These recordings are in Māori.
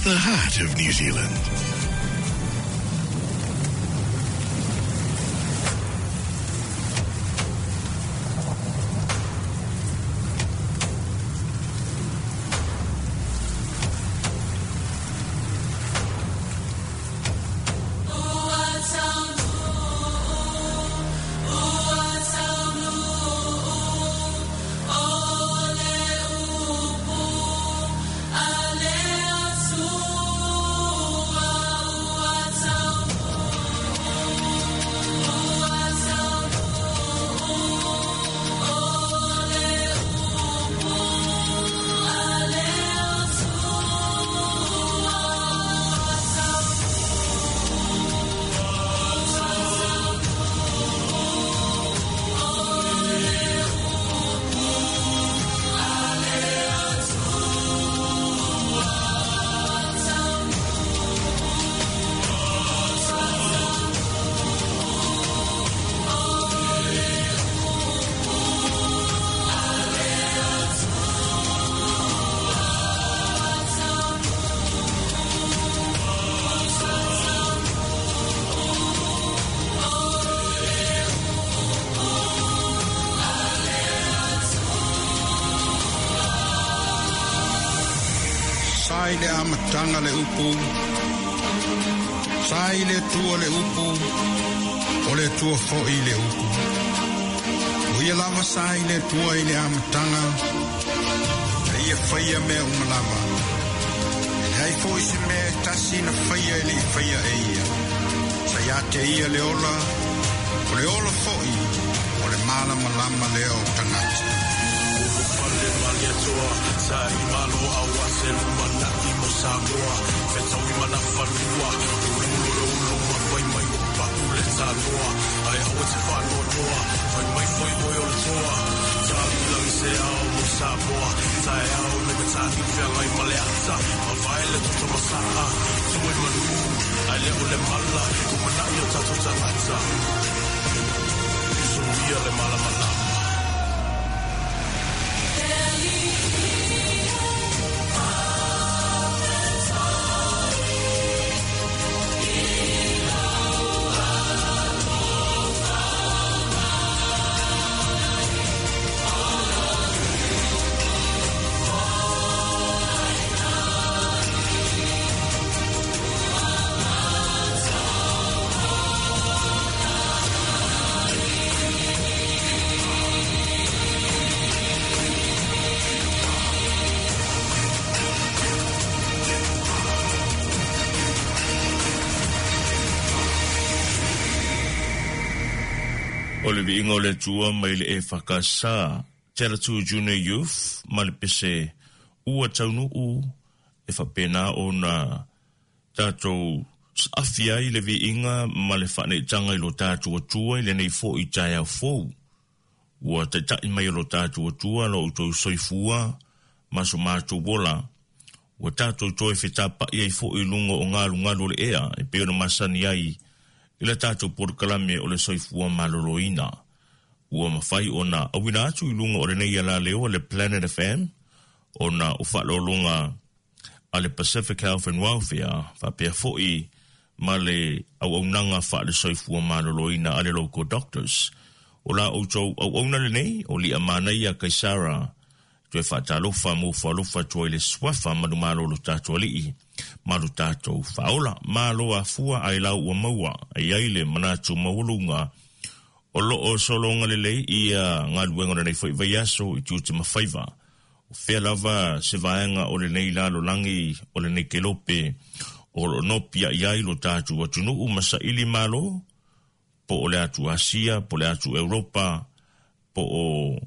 the heart of New Zealand. Sai le amatanga le upu, sai le tua le upu, o le tua fo'i le upu. Uia lava sai le tua i le amatanga, e ia whaia mea umalava. E hei fo'i se mea tasi na whaia i le whaia e ia. Sai ate ia le ola fo'i, o le malama lama leo tangata. Sai malo awa se lumana i mo Samoa Fetau i mana whanua Ulu mawhai mai o paku le tānoa Ai awa te whanua noa Whai mai whai hoi o le toa Tāwi lau i se ao mo Samoa Tai ao le me tāhi whiangai male ata Ma vai le tuta masaa Tui manu Ai le o le mala Kumana i o tato tangata Iso ia le mala malama O le viinga o le tua mai le e whakasa, Tera Tu Junior Youth, ma le pese ua taunu u, e whapena o na tātou awhia i le viinga ma le whanetanga i lo tātou atua i le nei fo i tai au fou. Ua te tai mai o lo tātou atua lo utou soifua, maso mātou wola. Ua tātou toi whetapa i ai fo i lunga o ngalu le ea, e peo na masani ai, I le tātou porkalame o le soifua maloloina. Ua mawhai o na awina atu I lunga o le nei ala leo le Planet FM, o na ufalolunga a le Pacific Health and Welfare, whapea fo'i ma le au-aunanga wha le soifua maloloina a le local doctors. O la outou au-auna le nei, o li amanai a Kaisara, tue whatalofa mo whalofa tue le swafa manu malo lo tātou alii. Malu tātou whaola, malo a fua ai lau ua maua, ai aile manatu maulunga, o loo solonga lelei ia ngā luenga nei whai vai aso I tūte mawhaiva. O whea lava se vaenga o le nei lalo langi, o le nei kelope, o lo nopia I ai lo tātou atunu masa ili malo, po o le atu Asia, po le atu Europa, po o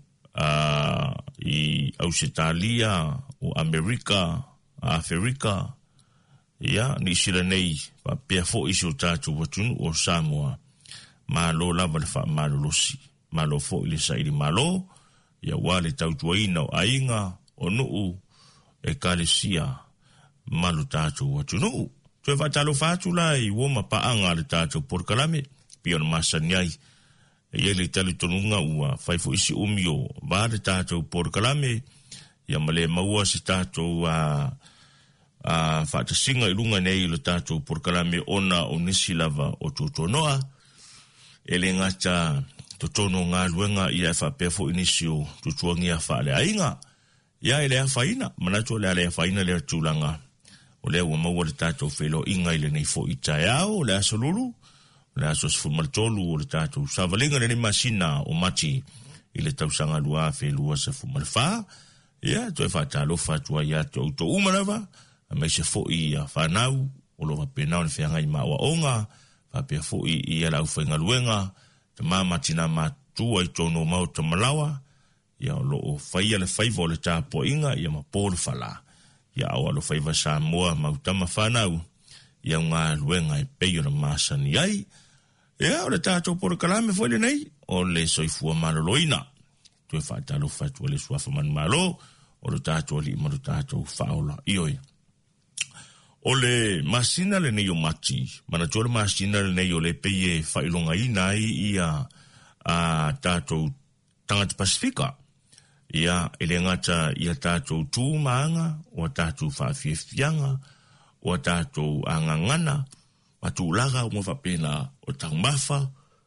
I Ausitalia, o Amerika, Afrika, ia ni sila nei pa pia fo isi o tātou watunu o Samoa malo lava le wha malo losi malo fo ili sairi malo ia wale tautuaina o ainga o nuu e kalesia malo tātou watunu tue whatalo whatula I woma paanga le tātou porkalame pia na masaniai e ele tali tonunga ua whai fo isi umio va le tātou porkalame ia male maua si tātou whaatasinga I runga nei lo tātou porkalame ona o nisi lava o tūtonoa. E le ngata totono ngā luenga ia e whapefo inisi o tutuangia whaale ainga. Ia e lea whaina, manatu lea lea whaina lea tūlanga. O lea ua maua le tātou whelo inga I le nei fo I tae au, o lea solulu, o lea so sifumaratolu o le tātou savalinga le ni masina o mati I le tausanga lua whelua sa fumarafaa. Ia, toi whaatalo whaatua ia te auto umarawa, a mai se fo I a whanau, o lo wapenao ni whianga I maua onga, whapea fo I a lau whainga luenga, te māmatina mātua I tono mau ta malawa, ia o lo o whaia le whaiva o le tāpo inga, ia ma pōle whala. Ia awa lo whaiva sa mua mau tama whanau, ia ngā luenga I peio na māsani ai. Ia o le tātou pōle kalame fwele nei, o le soifua maloloina. Tue whaatalo whaatua le suafa manu malo, o le tātou li ima le tātou whaola ioi. O le masina le nei o mati, mana tōre masina le nei o le peie whailonga ina ia a tātou tangata Pasifika. Ia ele ngata ia tātou tūmaanga, o tātou whawhiawhianga, o tātou angangana, watu ulaga o mwapena o tangmafa,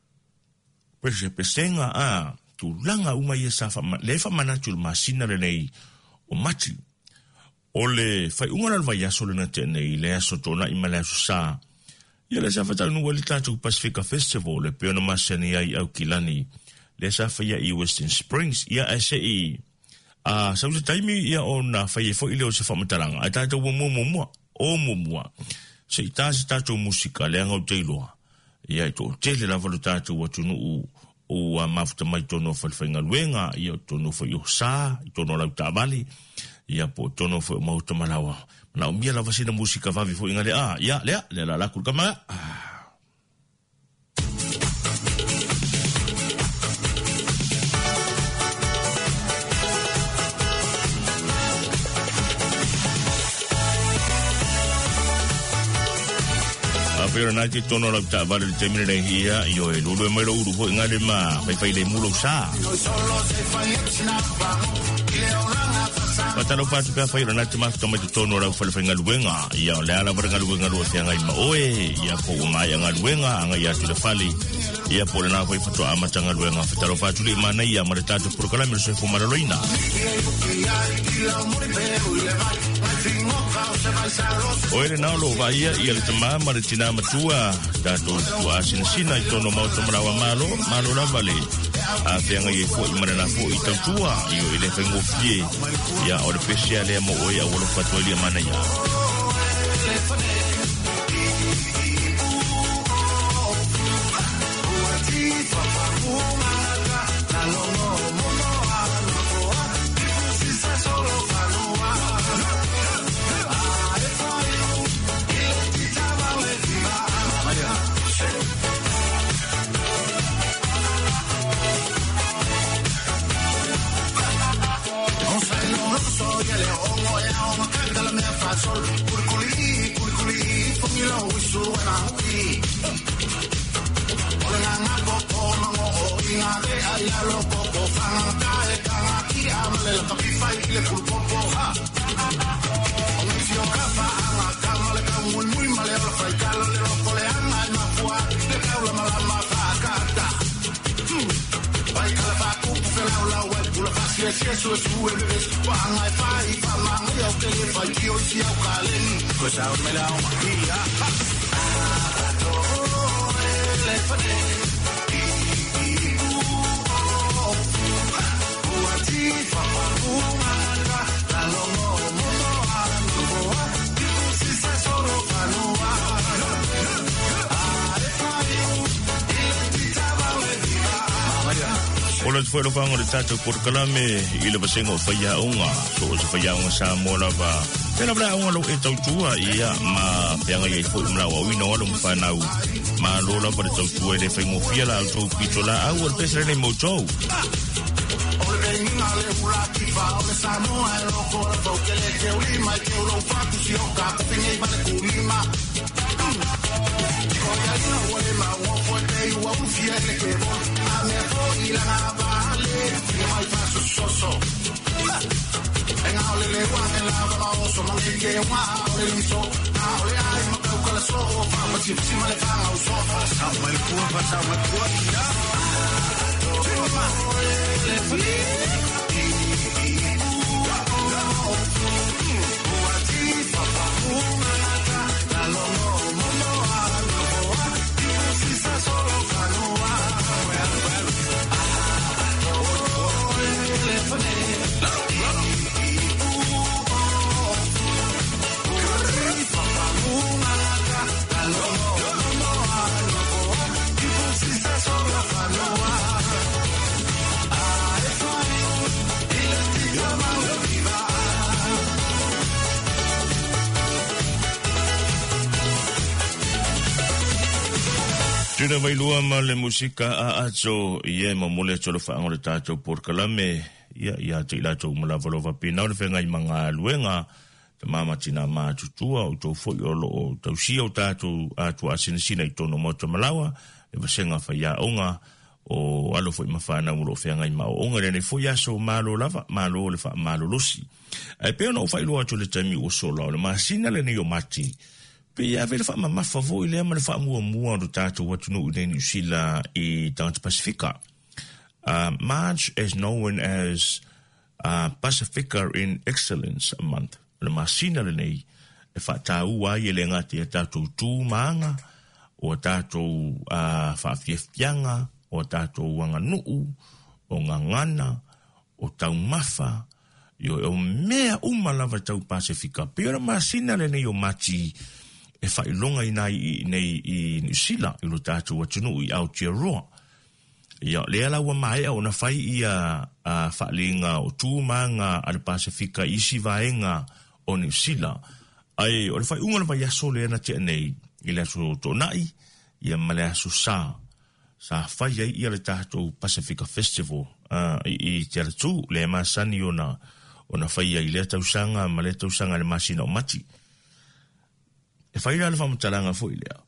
pesenga a tūlanga uma ia safa, lefa manatu le masina le nei o mati. O le whai ungana lwa iaso le na tenei, le aso tōna ima le aso sā. Ia le safa tau nuwa le tātou Pacifica Festival, le peona masani ai au kilani, le safa ia I Western Springs, ia ase I sauta taimi ia o na whai e fo I leo se whamataranga, a tātou o mumua. Se I tāsi tātou musika, le angau teiloa. Ia I tō tele lava lo tātou atunu o mafuta mai tono whalwhainga luenga, ia o tono whai o sā, I tono lau tāwali, ia po tono whai o mauta malawa. Mana o mia lava sina musika vavi fo inga ia, lea la lakur kama, pero na te tono la ta vale termine de hia io e lulu mai lo uru ho ngale ma fai le mulo sa patalo patu pa fai na te ma toma te tono la fai ngaluenga ia le ala bar ngaluenga lo te ngai ma oe ia po mai ngaluenga ngai ia te fali ia po na fai foto ama tanga luenga patalo patu le mana ia ma ta te por kala me se fu maraloina oe na lo vai ia le tama ma le tina matua dato tua sina I tono mau tomrawa malo la vale a fianga I fo I marana fo I tua io ile fengo fie ia o le speciale mo oe a wolo fatoli mana ia Ola te whaero whanga le tātou por kalame I le basenga o whaia onga. So o se whaia onga sa mola wa. Tēnā wala onga lo e tautua ia ma peanga I fo imla wa uina wala mwhanau. Ma lola pa le tautua le whaingo fia la au tau pito la au al pesare nei moutou. Ole kei minga le hula kifa ole Samoa e loko la fau ke le ke ulima I ke ulo whaku si oka kupinge I vale kulima. Koia ina wale ma wafo te iwa ufia le ke vol. Ame fo ilanga vale Tuna vai lua ma le musika a ato ie ma mole tolo fa ngole tato por kalame ia te ila to mala volova pina o le fenga i manga luenga te mama tina ma tutua o to foi o lo to si o tato atu asina sina i tono mo malawa e vasenga fa ia onga o alo foi mafana mo lo fenga i ma onga le foi aso malo lava malo le fa malo losi e pe no fa lua to le tami o solo le masina le ni o mati pe ia vele fa ma favor ile ma le fa mua do tato watu no u New Zealand I Trans Pacifica. March is known as Pacifica in Excellence Month. Le masina le nei e fa tau wa ye le ngati e tato tu manga o tato fa fiefianga o tato wanga nuu o ngangana o tau mafa yo o mea umalava tau Pacifica. Pe le masina le nei o mati e fai longa nei I New Zealand I lo tato watunu I Aotearoa. Ia le ala wa mai o na fai ia fa linga o tu manga al Pacifica isi vaenga o New Zealand. Ai o le fai unga vai aso le na te nei I le aso to nai ia male aso sa fai ai ia le tato Pacifica Festival I te tu le masani ona fai ai le tausanga male tausanga le masina o mati. E fai la fam talanga fo ilea.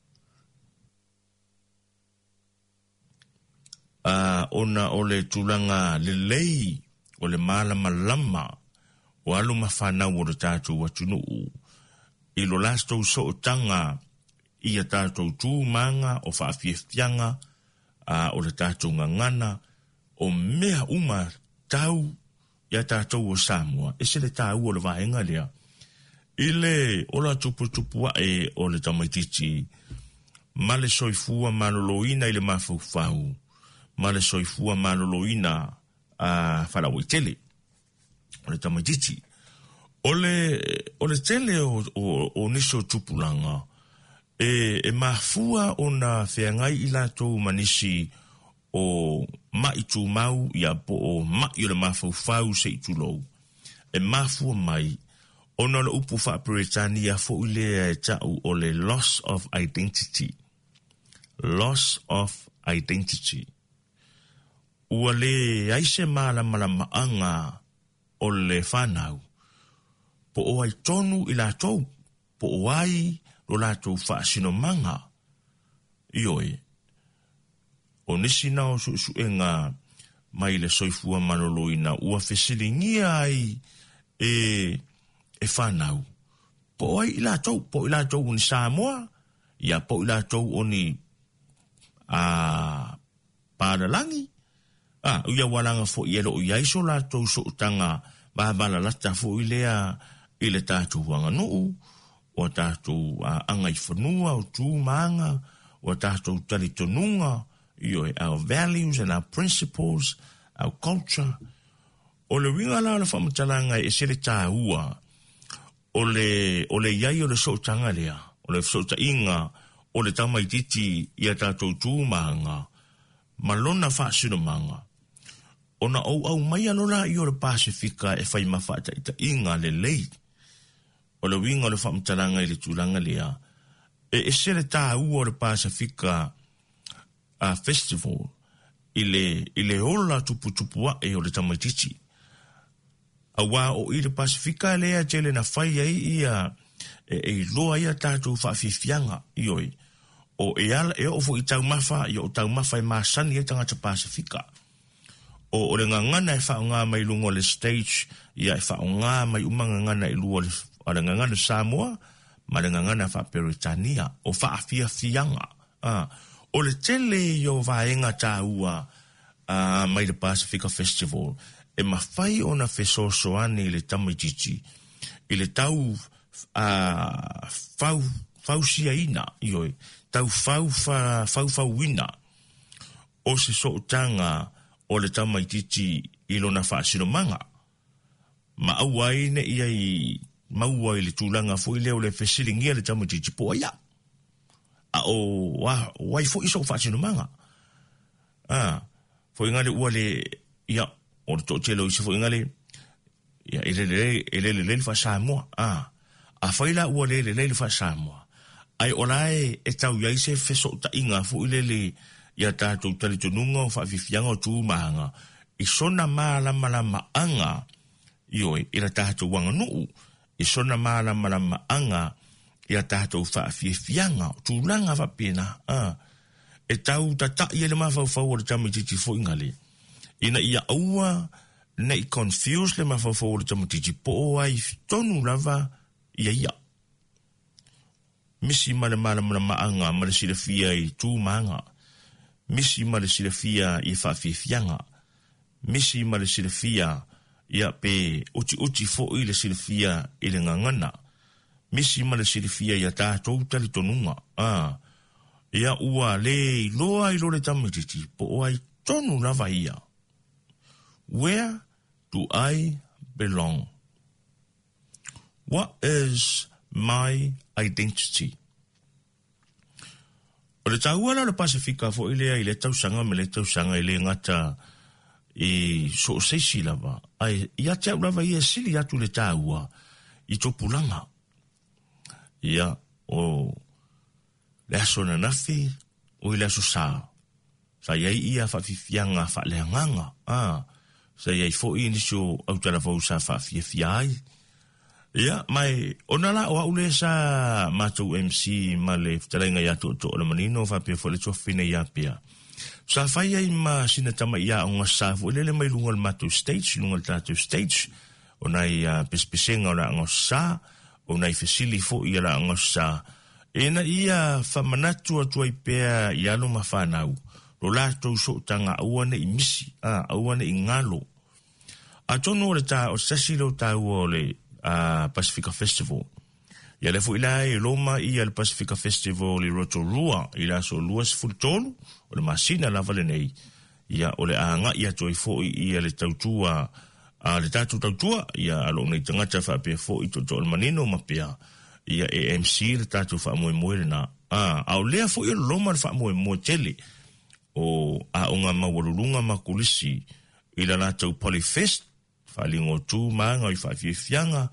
Ona ole tulanga le lei o le malama o alu mafana o le tātou watunu I lo lasto so o tanga ia tātou tū manga o whaafiafianga o le tātou ngangana o mea uma tau ia tātou o Samoa. E se le tāu o le vaenga lea. Ile ola tupu e o le tamaitichi ma le soifua maloloina I le mafaufau ma le soifua maloloina whalawitele o le tamaitichi o le tele o niso tupulanga e mafua o na whengai I latou manisi o maitu mau ia po o mai o le mafaufau se itulou e mafua mai ona le upu fa Britania fo ile tau o le loss of identity. Loss of identity. Ua le aise malama anga o le whanau. Po o ai tonu I latou. Po o ai lo latou whaasino manga. Ioi. O nisi nao suenga mai le soifua manoloina. Ua fesilingia ai e whanau. Po ai I latou ni Samoa, ia po I latou o ni Pāralangi. Uia walanga fo I elo I aiso latou so tanga babala lata fo I lea I le tātou wanga nuu, o tātou anga I whanua, o tū maanga, o tātou talitonunga, our values and our principles, our culture. O le winga la whamatalanga e se le tāua, o le iai o le soutanga lea, o le sota inga, o le tamaititi ia tātou tūmanga, malona whaasino manga. O na au mai alona I o le Pasifika e whai mawhata ita inga le lei. O le winga o le whamtalanga I le tūlanga lea. E se le tāua o le Pasifika festival, I le ola tupu e o le tamaititi. Awa o I le Pasifika lea tele na whai ai ia e loa ia tātou whaafifianga ioi. O e ala e ofo I tau mawha, I o tau mawha I māsani e tangata Pasifika. o le ngangana e whaonga mai lungo le stage, ia e whaonga mai umanga ngana i lua le ngangana Samoa, ma le ngangana wha Peritania, o wha afia fianga. O le tele yo vaenga tā ua mai le Pacifica Festival, e mawhai o na whesosoani le tamaititi, i le tau fausia ina, ioi, tau fauina, o se sootanga o le tamaititi i lona whaasinomanga. Ma auai ne ia i maua i le tūlanga fo i leo le whesiringia le tamaititi po ia. O wai fo iso whaasinomanga. Fo ingale ua le, ia, o le tōtelo isi fo ingale, ia, ele wha Samoa. A whaila ua le wha Samoa. Ai olae e tau iai se wheso ta inga fo i le ia tātou tali tonunga o whaafifianga o tūmahanga. I sona malama anga, ioi, ila tātou wanga nuu. I sona malama anga, ia tātou whaafifianga o tūlanga whapena. E tau tata ia le mawhauwhau o le tamatiti fo ingale. Ina ia aua, na i confuse le mawhauwhau o le tamatiti po ai tonu lava ia. Misi malama anga, ma le silafia i tūmahanga. Misi ma le silafia i whaafifianga. Misi ma le silafia ia pe uti fo i le silafia i le ngangana. Misi ma le silafia ia tātou tali tonunga. Ia ua le loa i lo le tamatiti po o ai tonu lava ia. Where do I belong? What is my identity? O le tauala le Pasifika fo ilea i le tausanga me le tausanga i le ngata i so seisi lava. Ai, ia te au lava ia sili atu le taua i topulanga. Ia, o le aso na nafi o i le aso saa. Sa iai ia whaafifianga whaaleanganga. Sa iai fo i nisio au tala fau sa whaafifiai. Ia, mai, onala o aule sa mātou MC ma le whatarenga ia to o le manino whapea fo le tofine ia pia. Sa whai ai ma sina tama ia o ngā sāfu, ele mai lunga le mātou stage, lunga le tātou stage, o nai pespesenga o la ngā sā, o nai fesili fo ia la ngā sā. E na ia whamanatu atu ai pēa i alo ma whanau, lo lātou so tanga auane i misi, auane i ngalo. A tono o le tā o sasilo tāu o le Pacifica Festival. Ia le fu ila e loma i al Pacifica Festival i Rotorua, i la so luas fultolu, o le masina lava le nei. Ia o le anga ia toi fo i le tautua, le tatu tautua, ia alo nei tangata whapea fo i to le manino mapea. Ia AMC le tatu whamoe moe na. Au lea fo i loma le whamoe moe tele, o a onga mawalulunga makulisi, i la natau Polyfest, whalingo tū maanga i whaafiafianga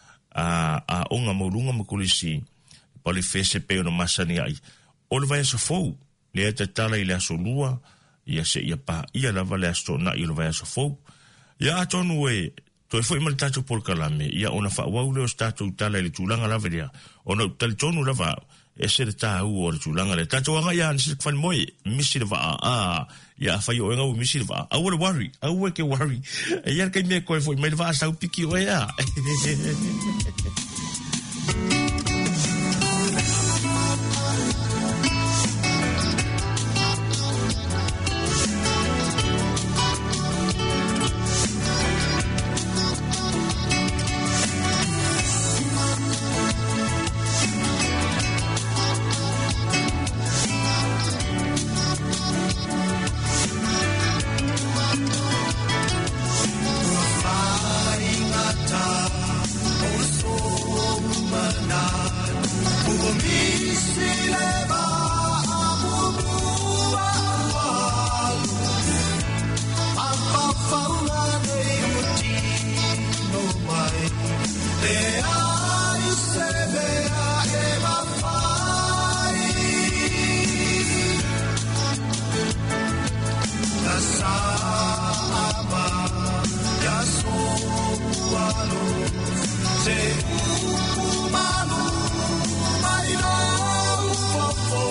a onga maurunga makulisi Polyfest e peo na masani ai. O le vai aso fau, le ata tala i le aso lua, ia se ia pa, ia lava le aso na i le vai aso fau. Ia atonu e, toi fo ima le tātou polkalame, ia ona whaawau leo tātou tala i le tūlanga lava lea, ona tali tonu lava, e se le tāu o le tūlanga le. Tātou anga ia nisi kwani moe, misi le vaa, ia whai o engau misi le vaa. Au le worry, au ke worry. E ia kai mea koe fo, mai le vaa sau piki o ea. Se umano, mai no,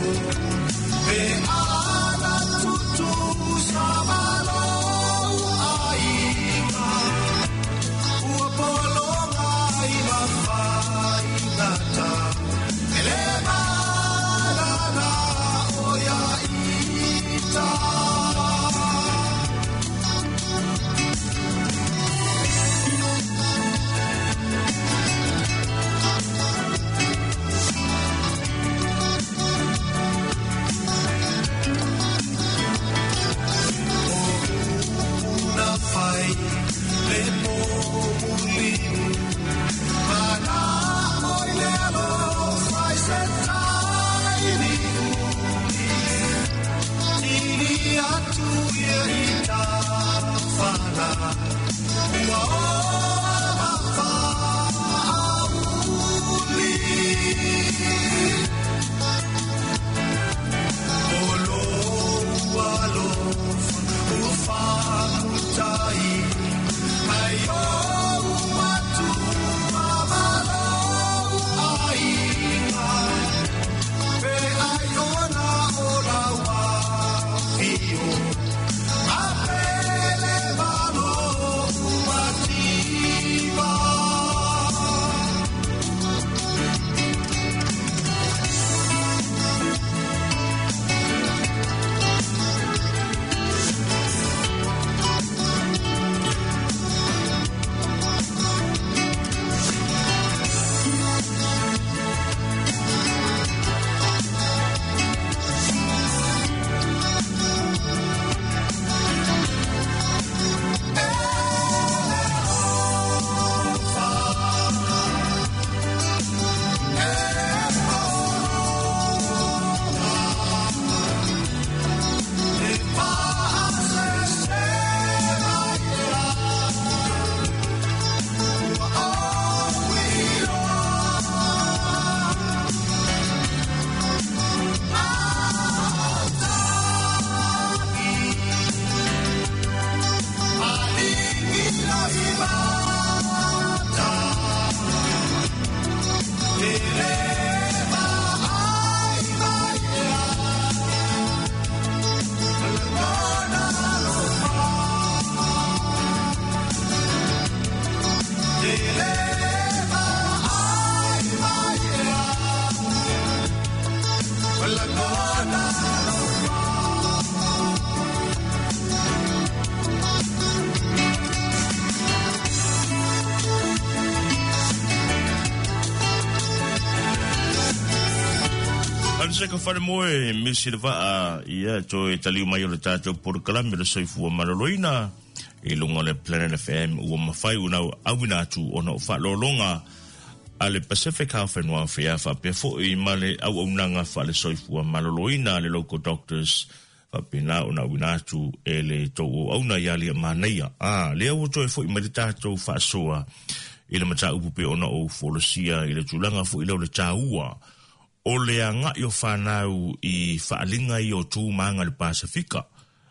Se ka whare moe misi le waa ia to e taliu mai o le tātou porokalami le soifua maloloina e lunga le Planet FM ua mawhai unau awina atu o na o whalolonga a le Pacific Health and Welfare whapea fo i male au aunanga wha le soifua maloloina le local doctors whapea na o na awina atu e le tau auna iali a maneia le au to e fo i male tātou whaasoa i le mata upupe o na o folosia i le tulanga fo i lau le tāua o le anga i o whanau i whaalinga i o tū maanga le Pacifica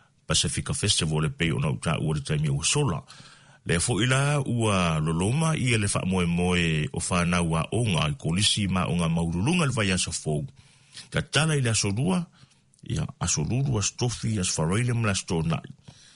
Festival le pei o na uta ua le taimi o sola. Le fo ila ua loloma i le wha moe o whanau a onga i kolisi ma onga maurulunga le vai asa fōu. Ka tala i le asorua, ia asoruru as tofi as whareile mla stonai.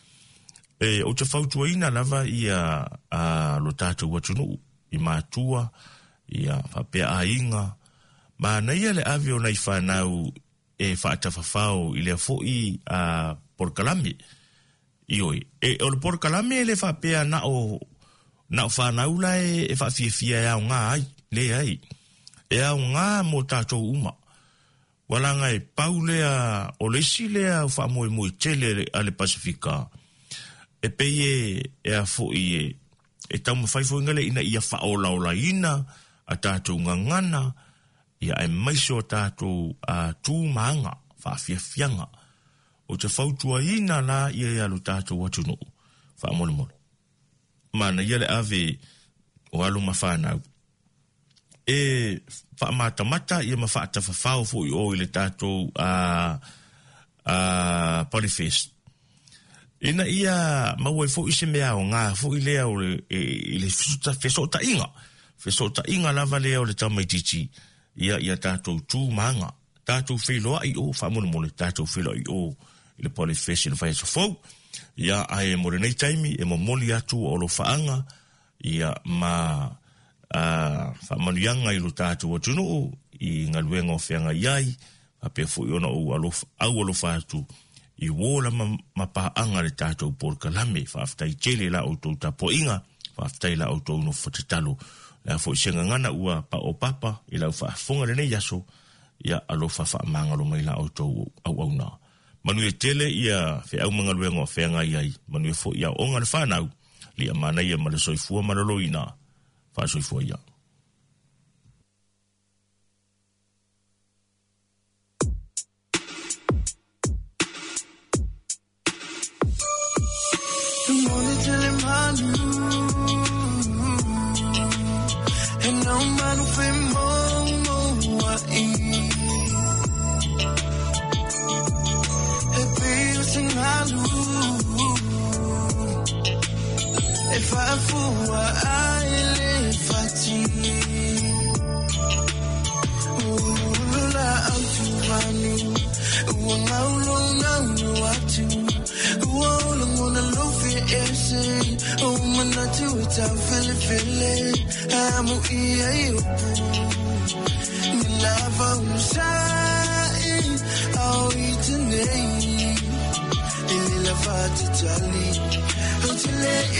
O te whautua ina lava i a lo tātou watunu i mātua, i a whapea a inga, ma na ia le avio nei whanau e whaatawhawhau i le foi a Porkalami. Ioi. O le Porkalami e le whapea na o whanau la e whawhiawhia e au ngā ai. Le ai. E au ngā mo tātou uma. Walanga e pau lea o lesi lea o whamoe moe tele a le Pasifika. E pei e a foi e tau mawhaifo ingale ina ia whaolaola ina a tātou ngangana ia e maiso tātou a tū maanga, whawhiawhianga. O te whautua ina la ia e alu tātou atunu, whaamole mole. Mana ia le ave o alu mawhanau. E whaamatamata ia ma whaatawhawhau fo i o i le tātou Polyfest. Ina ia maua i fo i se mea o ngā, fo i lea o i le fesota inga. Fesota inga lava lea o le tamaititi. Ia tātou tū maanga. tātou whiloa I o, whamona tātou whiloa I o, I le pole fesi le whai sofou, ia ai mo le nei taimi, e mo moli atu o lo whaanga, ia ma whamanuianga I lo tātou atunu I ngaluenga o whianga iai, a pe fu I ona au alo whātu, I wola mapaanga le tātou por kalame, whaaftai tele la o tau tapo inga, whaaftai la o tau no whatatalo, la fo senga ngana ua pa o papa, I lau whaafonga le nei yaso, ia alo whaamangalo mai la o tau au na. Manu e tele ia fe au mga luenga o whianga iai, manu e fo ia o ngale whanau, lia mana ia male soifua maralo ina, wha soifua ia. If I fool, I live fati. Ula autu vani, ua ngau atu. Ua ngona lofi ese, o manatu ita fele. Amu ia yopu, nilava usai, au itanei, ilila fati tali. Until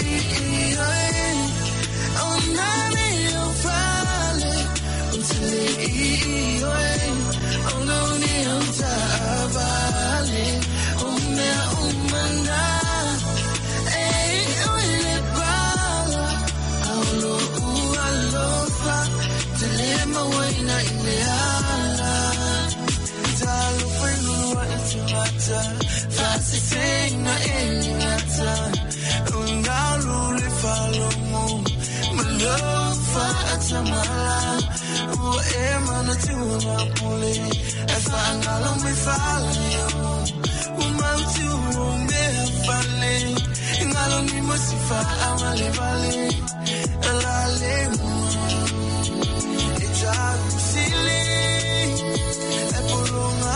Samala, o emana tuna pule, e fangalo me fale, o mantu me fale, ngalo ni masifa amale vale, la lemu, eta sile, e poloma,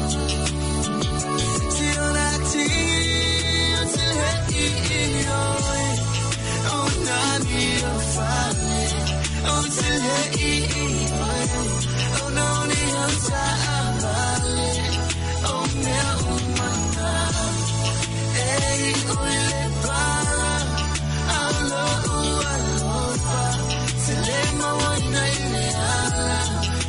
ti onati, until o nani o fale. Until oh no, oh no, mana, hey, ule para, alo, selema wana ileala,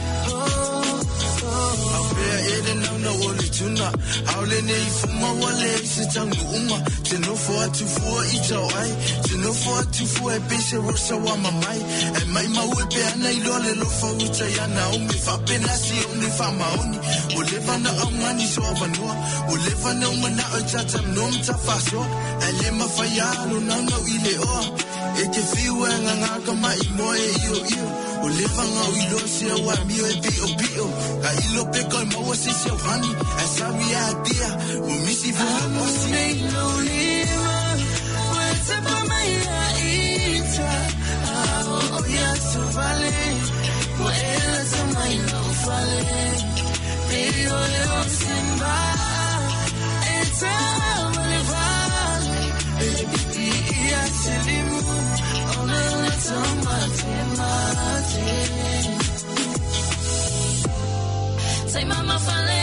Abea ere nauna wale tuna, aule nei fuma wale sitangu uma, tenofo atu fua itau ai, tenofo atu fua e pese rosa wa mamai, e mai mau e pe ana I lole lofa uta yana umi, fa pena si umi fa maoni, o leva na au ngani so avanua, o leva na umana o tata mnom ta faso, e lema fayalo nauna ile oa, e te fiu e ngangaka mai moe iyo, o leva ngau ilo se wa mio e bio, ka ilo peko e maua se se wani, e sawi a dia, o misi vula mosi. Nei no lima, wete pa mai a ita, o ya so vale, o ela so mai no vale, pero yo simba, eta vale vale, e a selimu, ona na so mate. Say mama fale